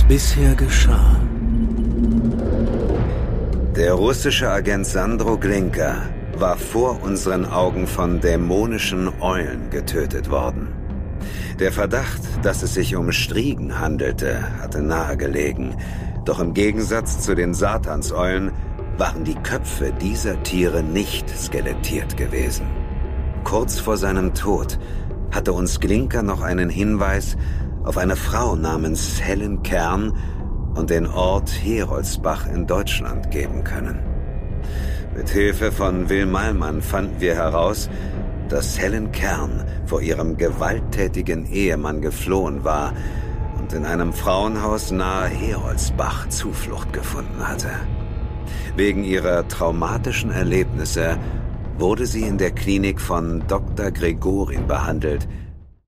bisher geschah. Der russische Agent Sandro Glinka war vor unseren Augen von dämonischen Eulen getötet worden. Der Verdacht, dass es sich um Striegen handelte, hatte nahegelegen. Doch im Gegensatz zu den Satanseulen waren die Köpfe dieser Tiere nicht skelettiert gewesen. Kurz vor seinem Tod hatte uns Glinka noch einen Hinweis auf eine Frau namens Helen Kern und den Ort Heroldsbach in Deutschland geben können. Mit Hilfe von Will Malmann fanden wir heraus, dass Helen Kern vor ihrem gewalttätigen Ehemann geflohen war und in einem Frauenhaus nahe Heroldsbach Zuflucht gefunden hatte. Wegen ihrer traumatischen Erlebnisse wurde sie in der Klinik von Dr. Gregorin behandelt,